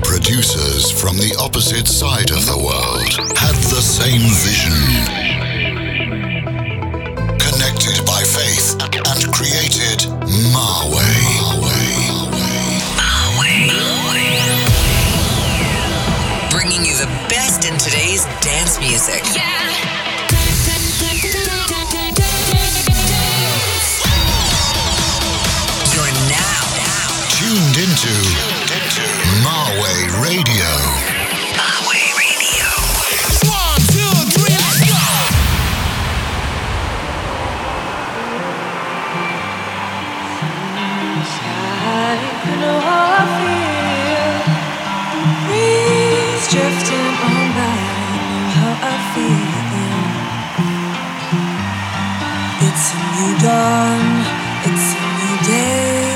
producers from the opposite side of the world had the same vision. Connected by faith and created Marway. Bringing you the best in today's dance music. You're now tuned into Marway Radio. Marway Radio. 1, 2, 3, let's go! You know how I feel. Breeze drifting on by. You know how I feel. It's a new dawn. It's a new day.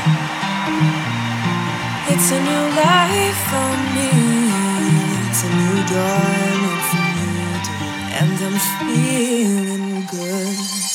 It's a new life for me. It's a new dawn. It's a new day, and I'm feeling good.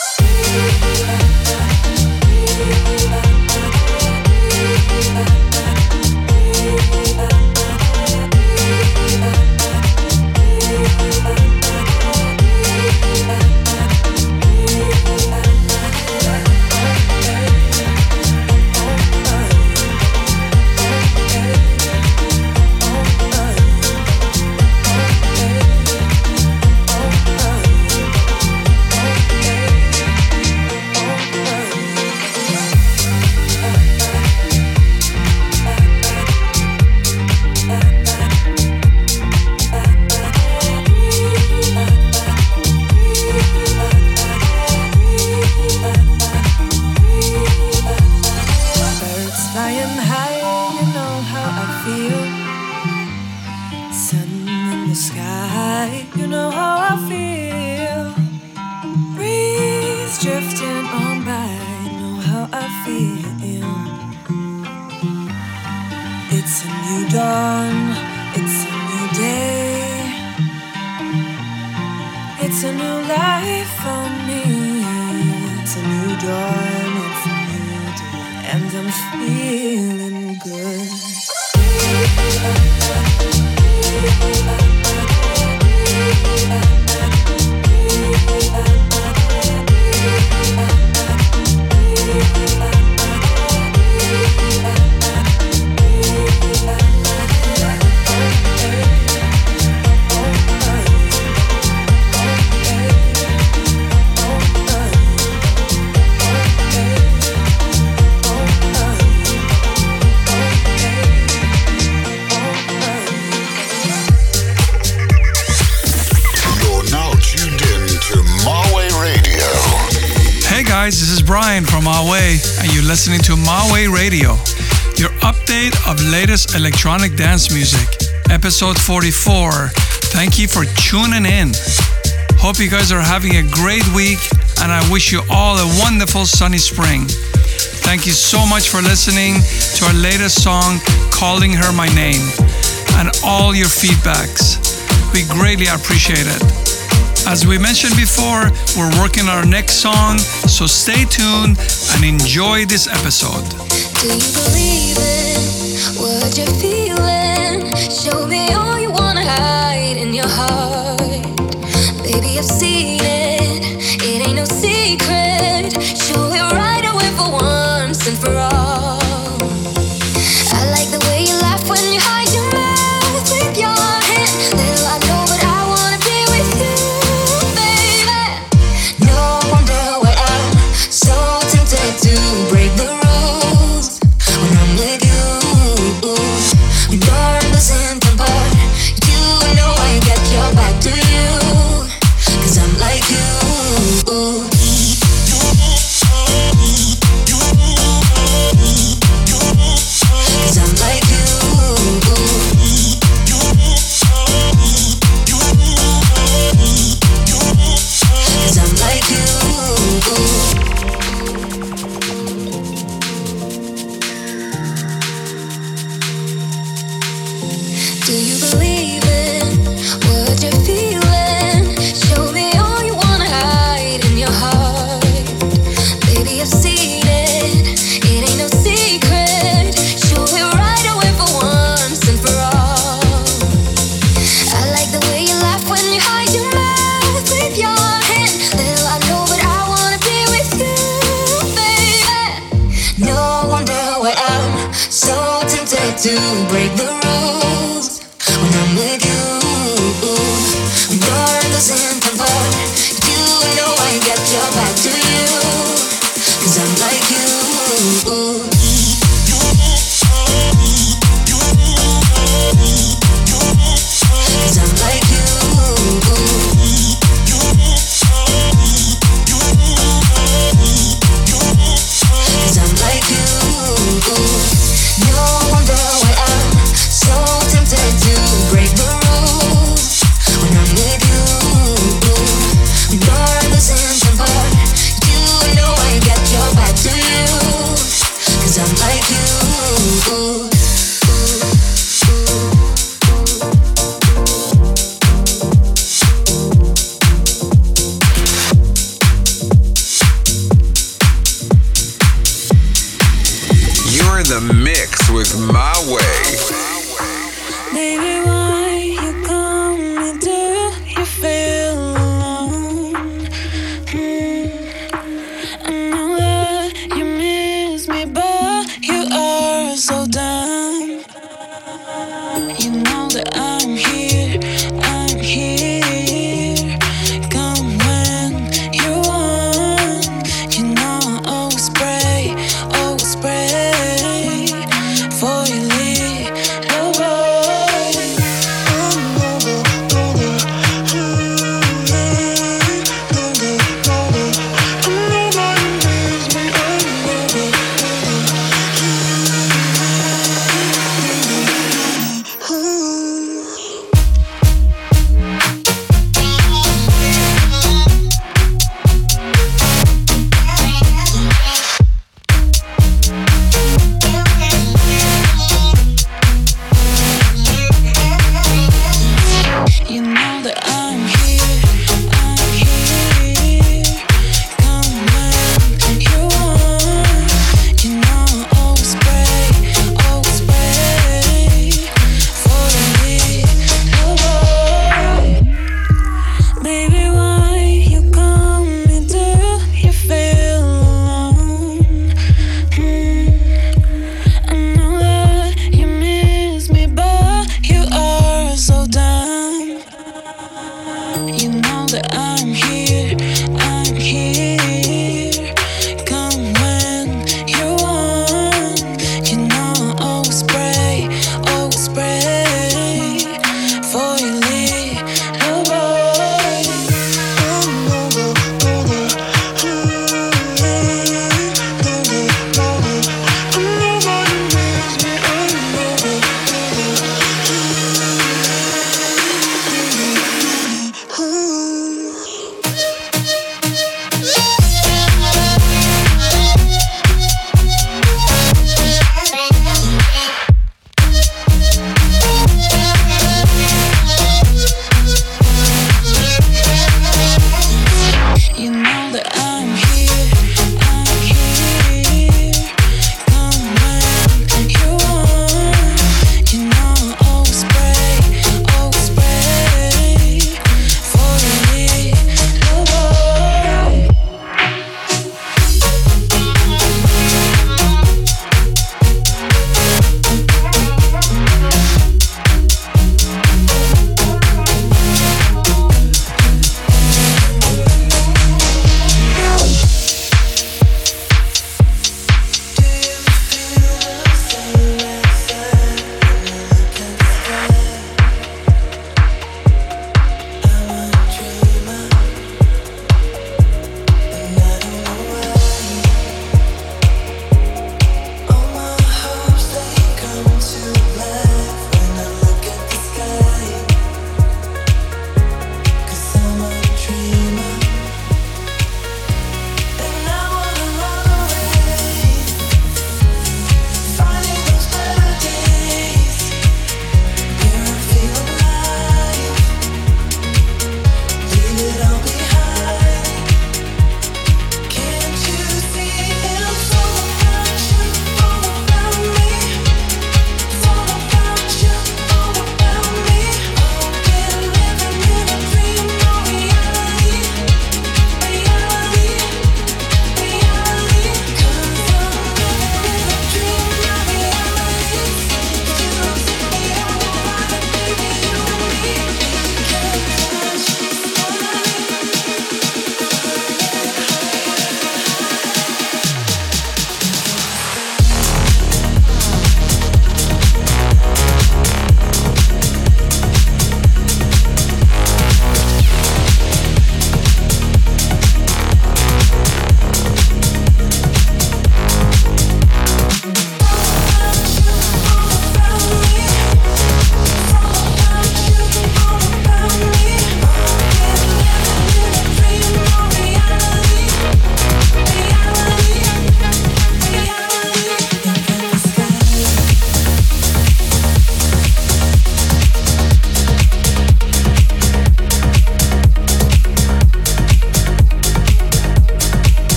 This is Brian from Marway, and you're listening to Marway Radio, your update of latest electronic dance music, episode 44. Thank you for tuning in. Hope you guys are having a great week, and I wish you all a wonderful sunny spring. Thank you so much for listening to our latest song, Calling Her My Name, and all your feedbacks. We greatly appreciate it. As we mentioned before, we're working on our next song, so stay tuned and enjoy this episode. Do you believe in what you're feeling? Show me all you wanna hide in your heart. Baby, I've seen it, it ain't no secret. Show it right away for once and for all. I like the way you laugh when you hide your mouth with your hand. Little I know, but I wanna be with you. To break the rules when I'm with you. When you're in the center part, you know I got your back to you. 'Cause I'm like you. wonder why I'm so tempted to break the rules when I'm with you. You're losing temper. You know I get your back to you, 'cause I'm like you. Cause I'm like you. Cause I'm like you. No wonder why I'm so tempted to break the rules when I'm with you. You're losing temper. You know I get your back to you. 'Cause I'm like you. The mix with My Way. Baby, why you come? Do you feel alone? I know that you miss me, but you are so dumb. You know that I'm here, I'm here. Come when you want. You know I always pray, always pray. For you leave, oh boy.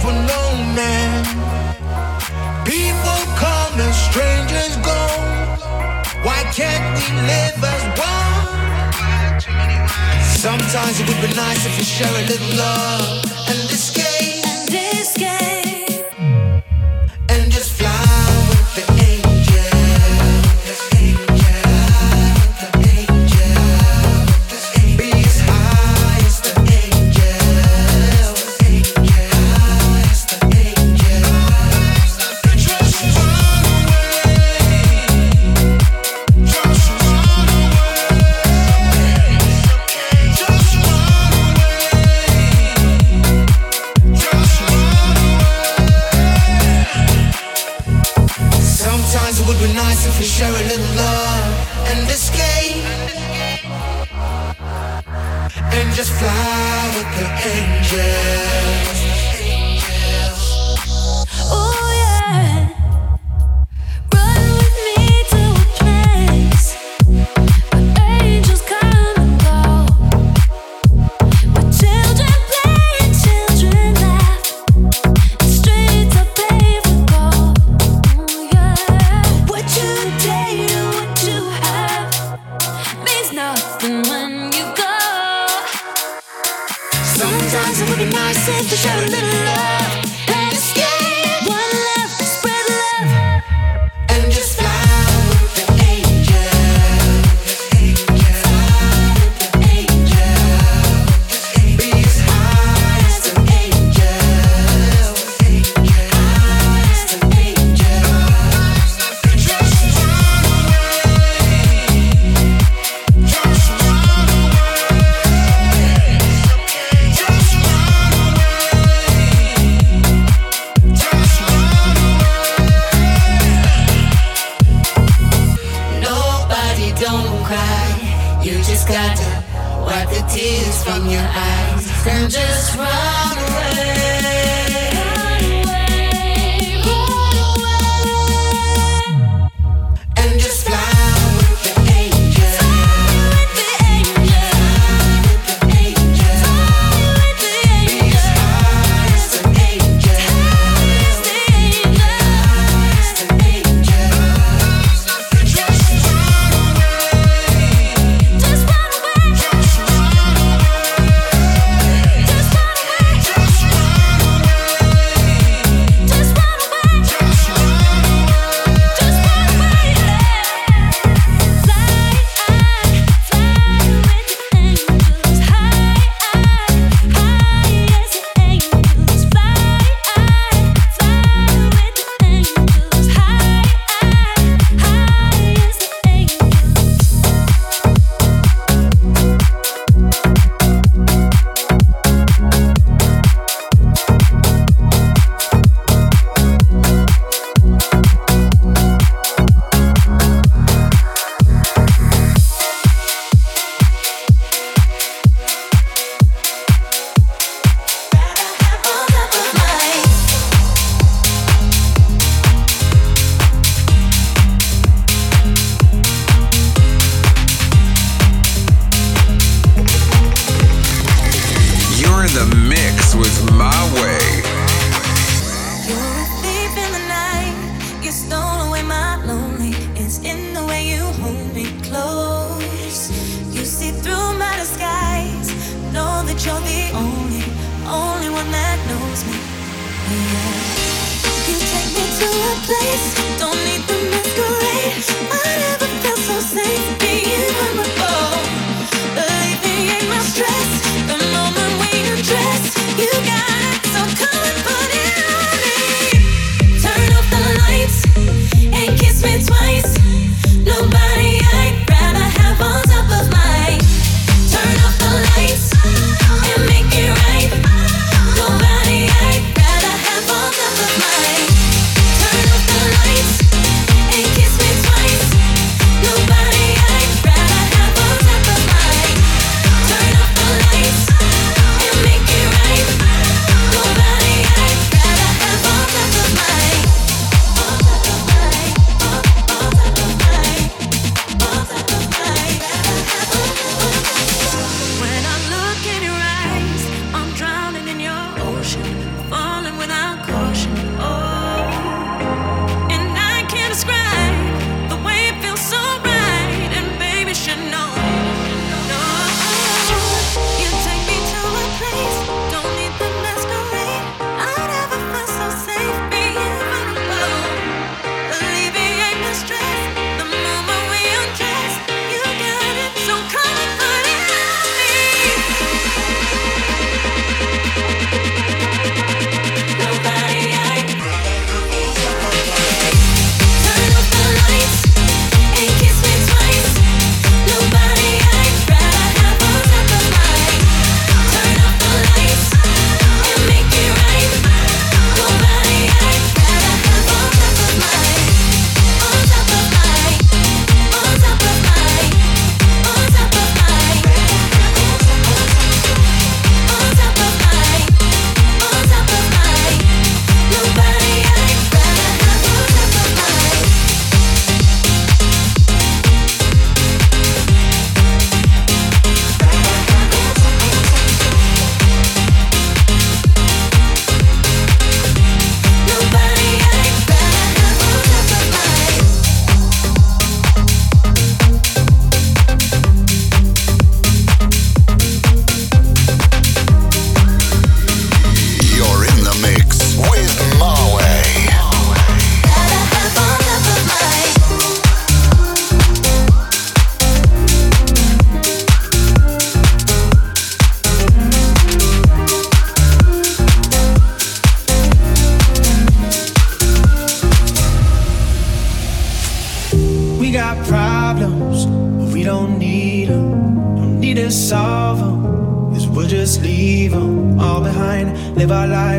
for no man. People come and strangers go. Why can't we live as one? Sometimes it would be nice if we share a little love and escape. And just fly with the angels. Be as high as the angels. Just run away. Just run away. Just run away. Just run away. Sometimes it would be nice if we share a little love and escape. And just fly with the angels. Oh yeah, run with me to a place where angels come and go, where children play and children laugh, and streets are paved with gold. Oh yeah, what you date or what you have means nothing when you go. Sometimes it would be nice if we share a little love and escape. One love, spread love. And just fly with the angels. Be as high as the angels. Just run away. Just run away. Just run away.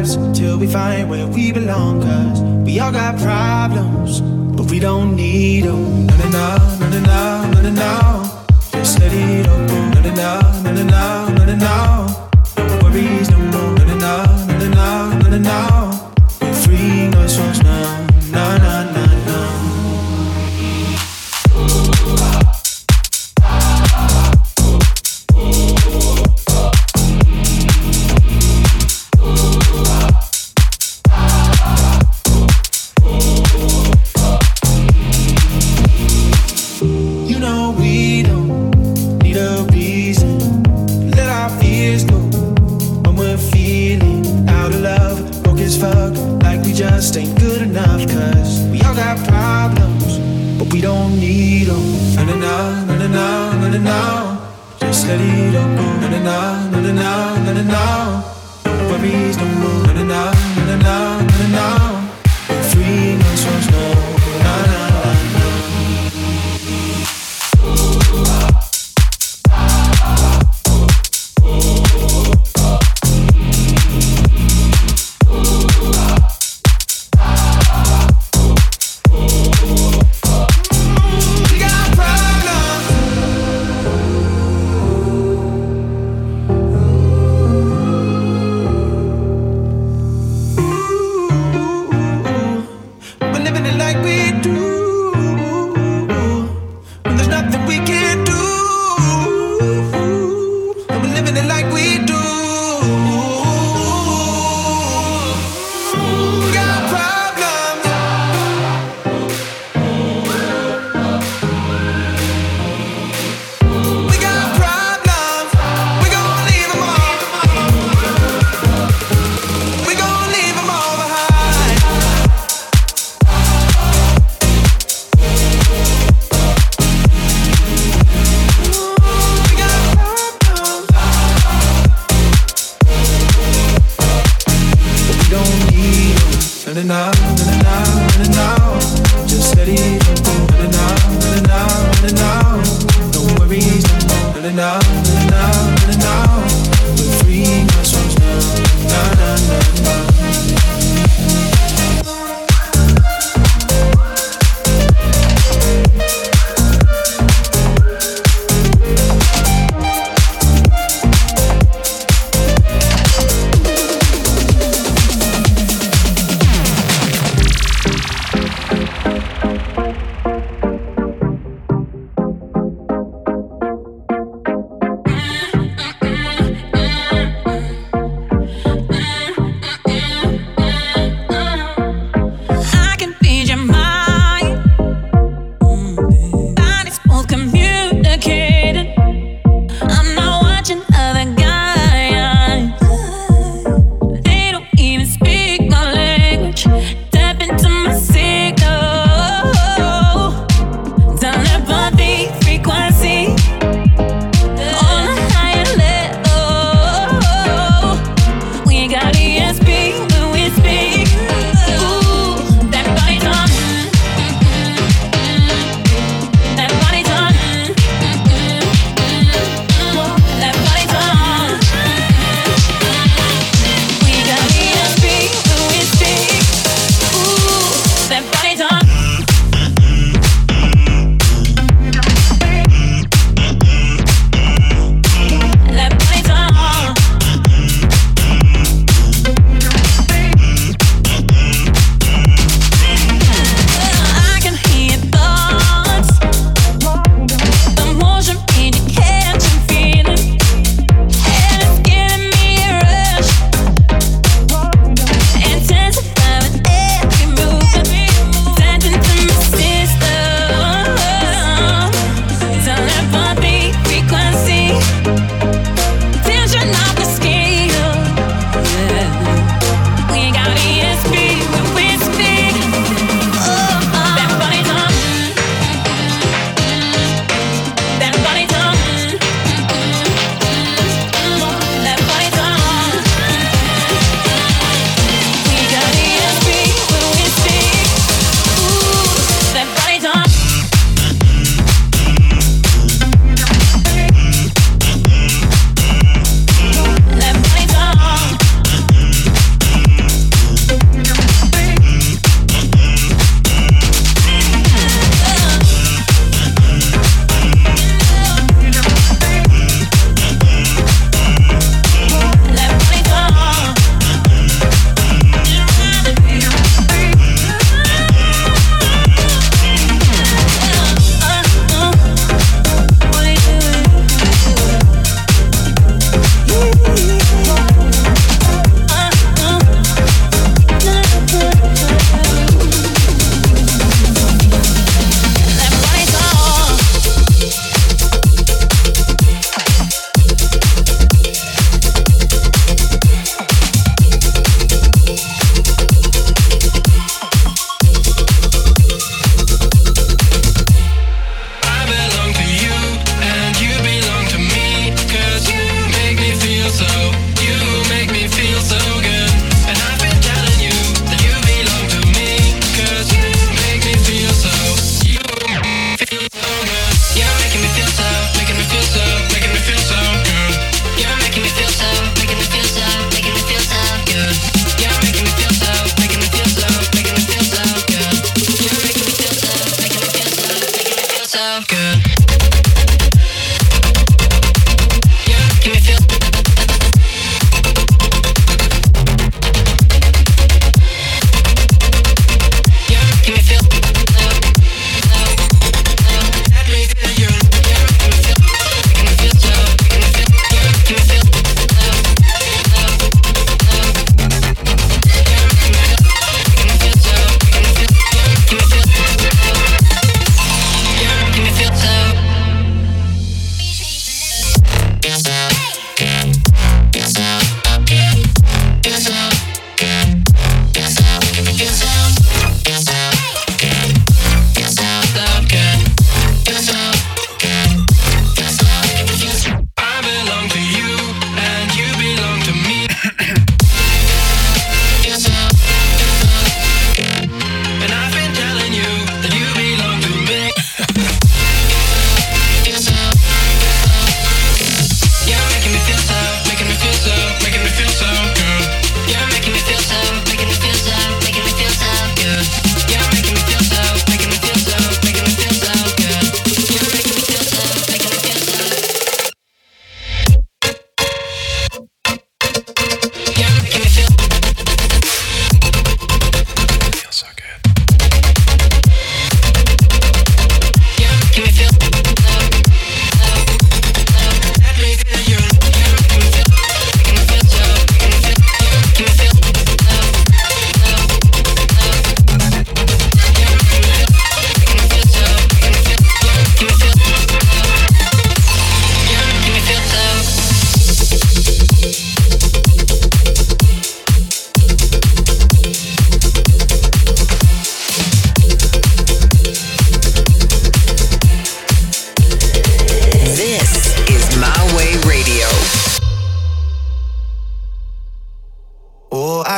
lives till we find where we belong. Cause we all got problems, but we don't need them. No, no, no, no, no, no, no, no. Just let it all go. No, no, no, no, no, no, no, no, no. No worries no more. No, no, no, no, no, no, no, no, no. We're free, no songs now. No, no, no, no. Just ain't good enough. Cause we all got problems, but we don't need them. No, no, no, no, no, no, no, no, no. Just let it all go. No, no, no, no, no, no, no, no, no. No worries no more. No, no, no, no, no, no, no, no. We're free, no songs, no. No, no, no, no.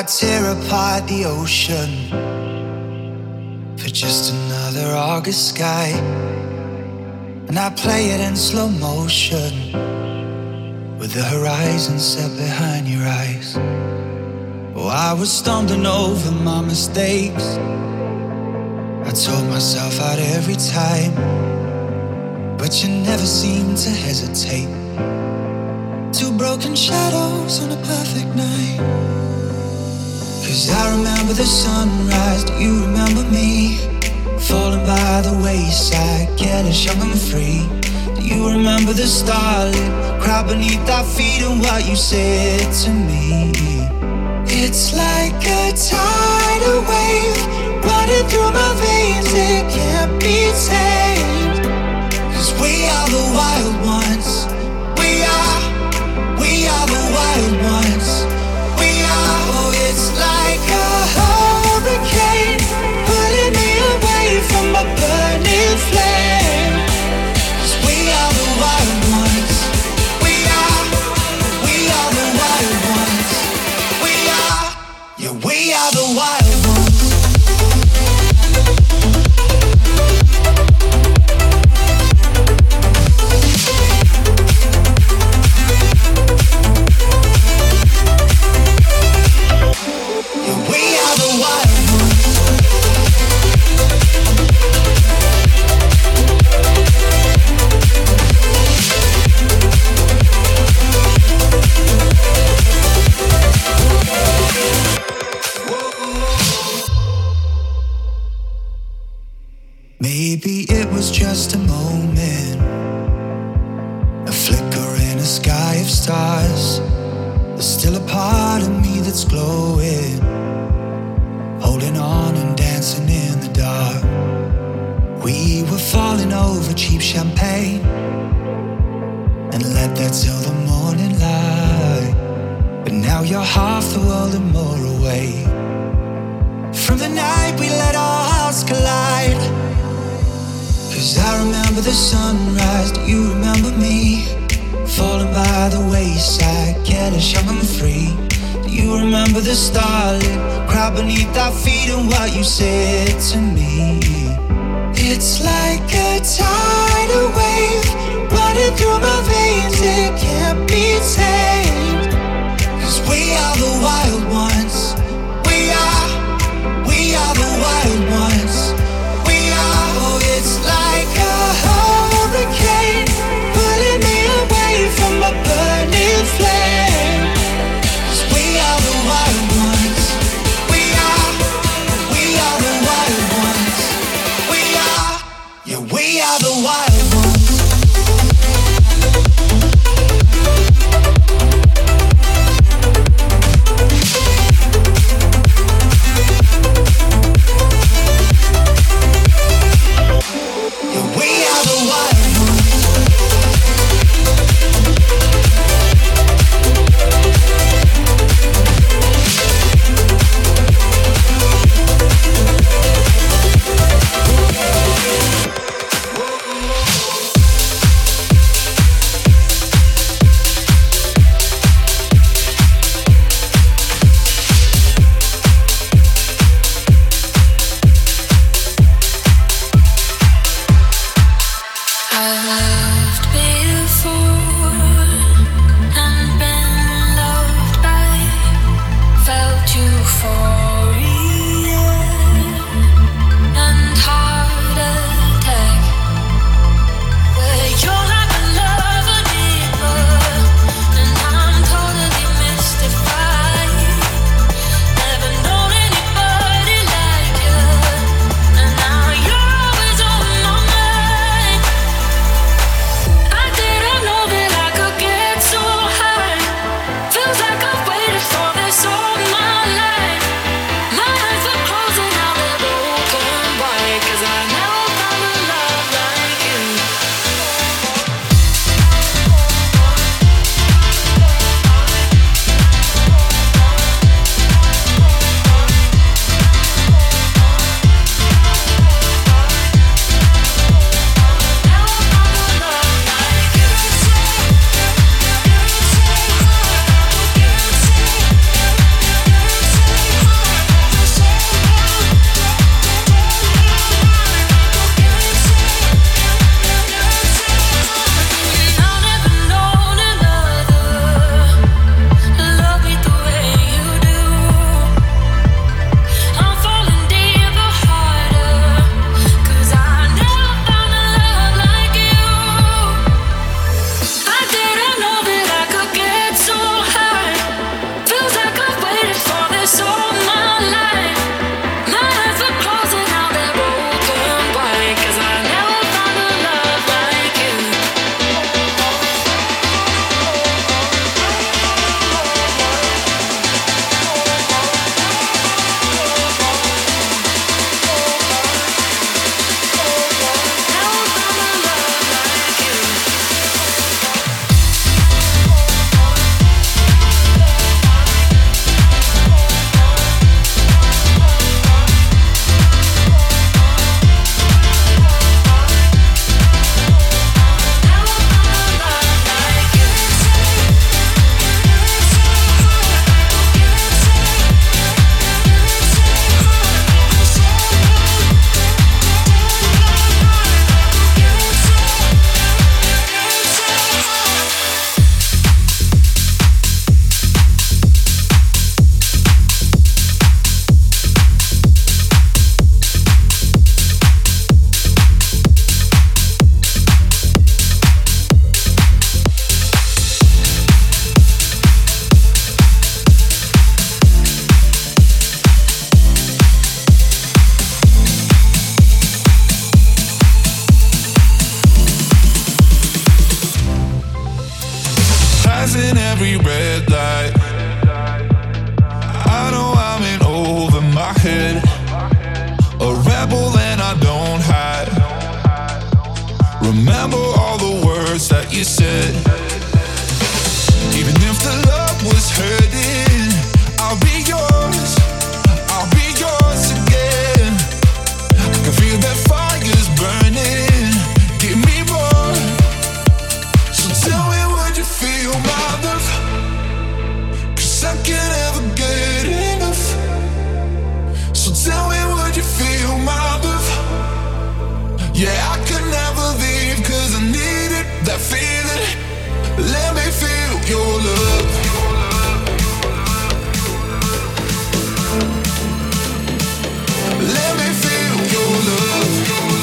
tear apart the ocean for just another August sky, and I play it in slow motion with the horizon set behind your eyes. Oh, I was stumbling over my mistakes. I told myself out every time, but you never seemed to hesitate. Two broken shadows on a perfect night. 'Cause I remember the sunrise, do you remember me? Falling by the wayside, careless, young and free. Do you remember the starlit crowd beneath our feet and what you said to me? It's like a tidal wave running through my veins, it can't be tamed. 'Cause we are the wild ones. We are the wild ones. We are, oh, it's like a hurricane pulling me away from a burning flame. 'Cause we are the wild ones. We are the wild ones. We are, yeah, we are the wild ones. Maybe it was just a moment, a flicker in a sky of stars. There's still a part of me that's glowing, holding on and dancing in the dark. We were falling over cheap champagne and let that till the morning light. But now you're half the world and more away from the night we let our hearts collide. 'Cause I remember the sunrise, do you remember me? Falling by the wayside, careless, young and free. Do you remember the starlit crowd beneath our feet and what you said to me? It's like a tidal wave running through my veins, it can't be tamed. 'Cause we are the wild ones. We are the wild ones. We are, oh, it's like a hurricane pulling me away from a burning flame. 'Cause we are the wild ones. We are the wild ones. We are, yeah, we are the wild ones. every red light. I know I'm in over my head, a rebel and I don't hide. Remember all the words that you said. Even if the love was hurting, I'll be yours, I'll be yours again. I can feel that fire's burning, give me more. So tell me, would you feel my love? 'Cause I can't ever get enough. So tell me, would you feel my love? Yeah, I could never leave 'cause I needed that feeling. Let me feel your love. Let me feel your love.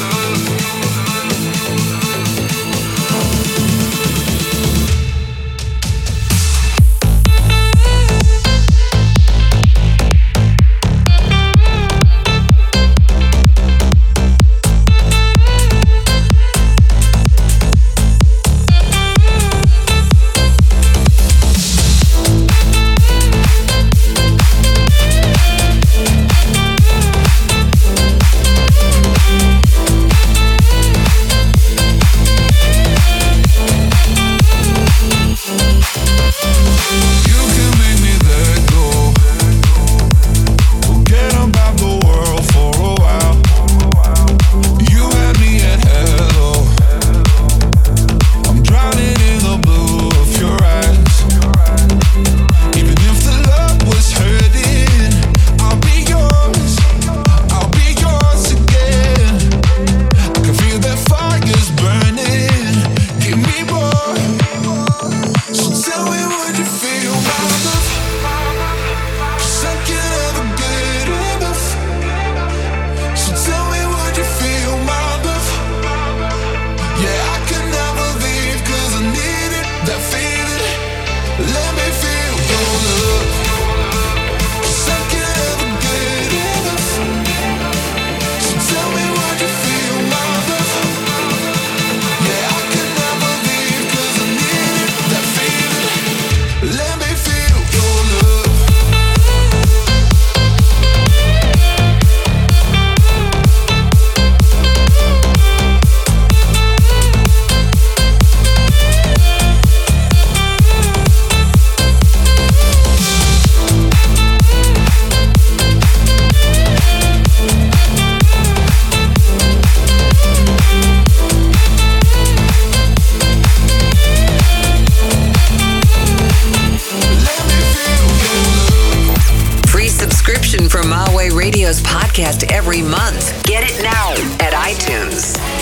Every month. Get it now at iTunes.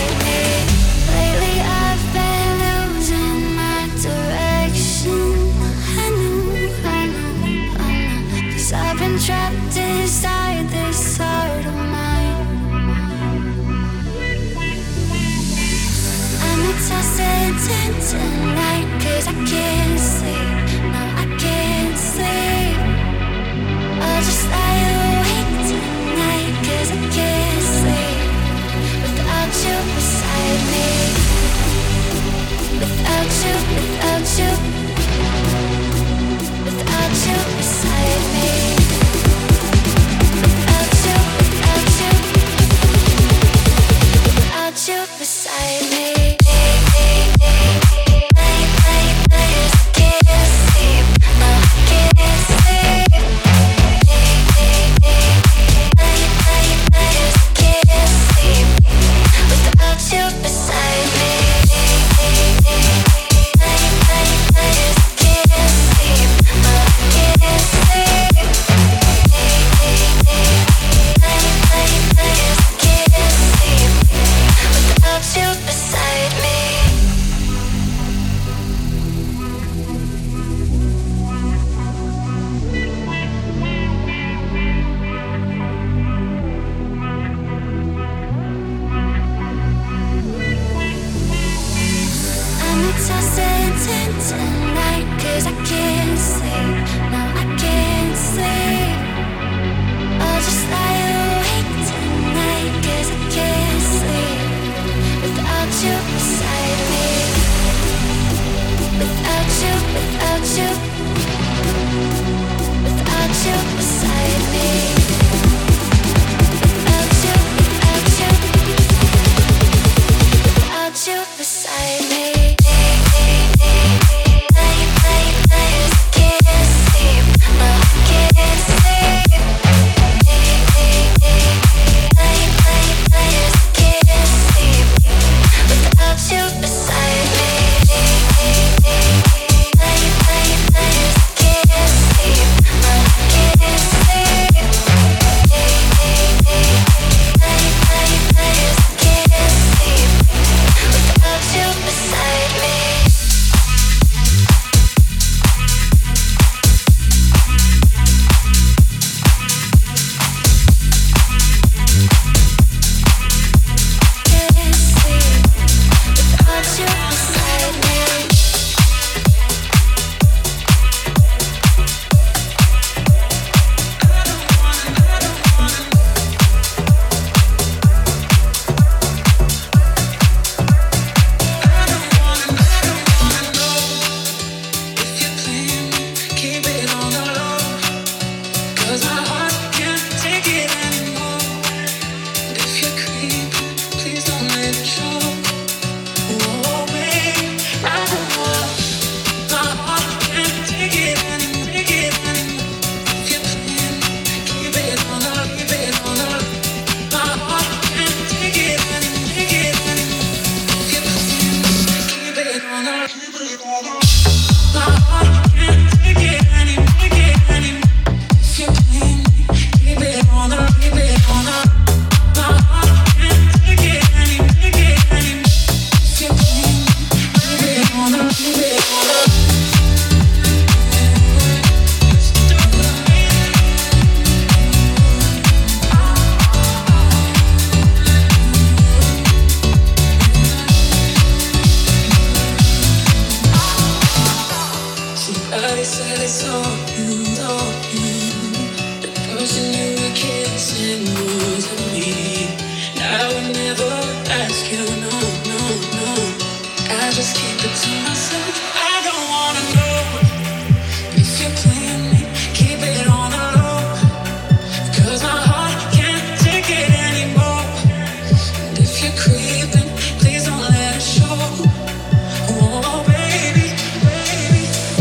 Lately I've been losing my direction. I know, 'cause I've been trapped inside this heart of mine. I'm tossing tonight 'cause I can't sleep. No, I can't sleep. I'll just lie awake tonight 'cause I can't sleep without you beside me. Without you, without you, without you beside me. Without you, without you, without you beside me. saying wasn't me. I would never ask you, no, no, no. I just keep it to myself. I don't wanna know if you're playing me. Keep it on the low, 'cause my heart can't take it anymore. And if you're creeping, please don't let it show. Oh, baby, baby,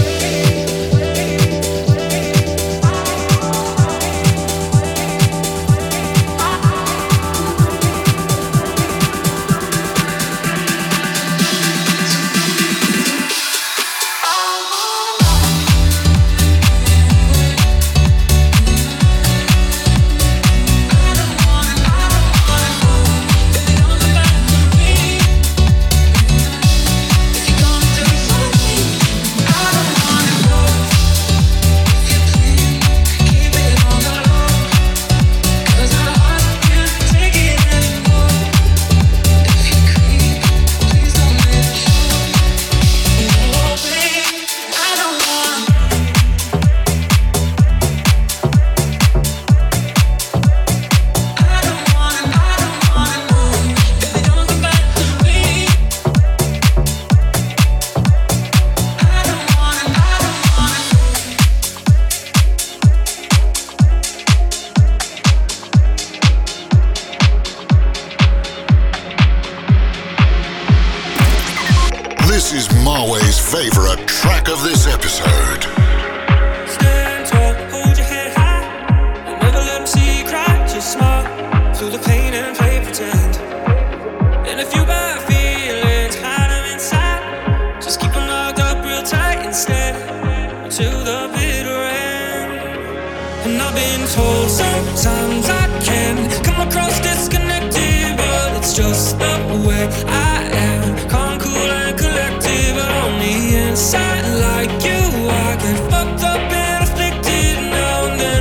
This is Marway's favorite track of this episode. Stand tall, hold your head high, and never let them see you cry. Just smile through the pain and play pretend. And if you got feelings, hide them inside. Just keep them locked up real tight instead, till the bitter end. And I've been told sometimes I can come across disconnected, but it's just the way I am. Calm, cool, and collected, but on the inside, like you, I get fucked up and afflicted now and then.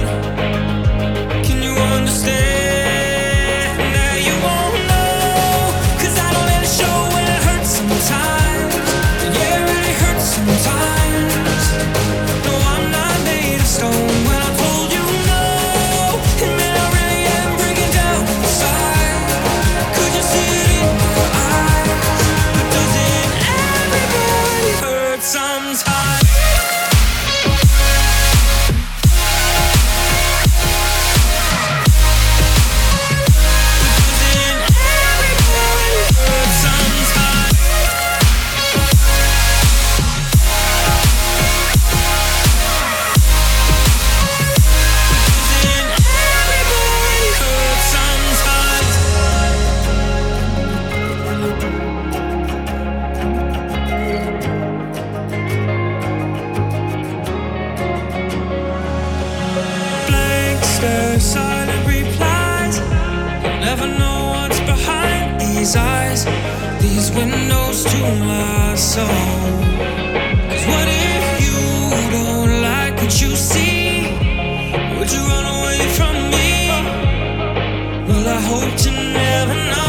Can you understand that you won't know? 'Cause I don't let it show when it hurts sometimes. Yeah, it really hurts sometimes. No, I'm not made of stone. When I told you no, and then I really am breaking down inside. Could you see it in my eyes? But doesn't everybody hurt sometimes? Doesn't everybody hurt sometimes? Doesn't everybody hurt sometimes? Blank stare, silent replies. You'll never know what's behind these eyes, these windows to my soul. 'Cause what if you don't like what you see? Would you run away from me? Well, I hope to never know.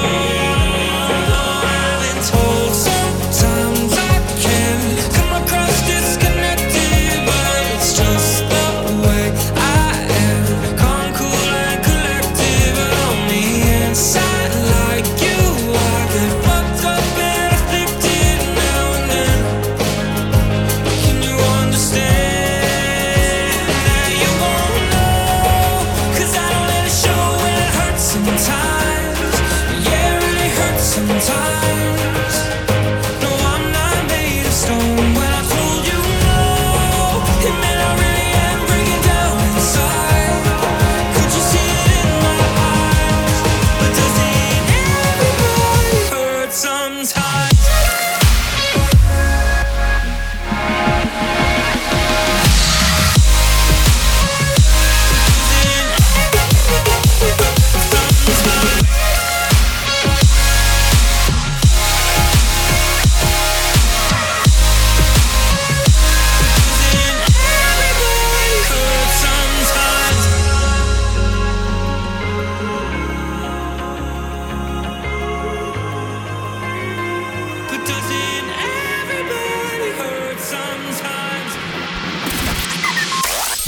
I've been told sometimes I can come across disconnected, but it's just the way I am. Calm, cool, and collected, but on the inside, like you, I get fucked up and afflicted now and then. Can you understand that you won't know? 'Cause I don't let it show when it hurts sometimes.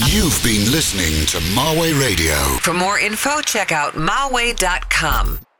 You've been listening to Marway Radio. For more info, check out myway.com.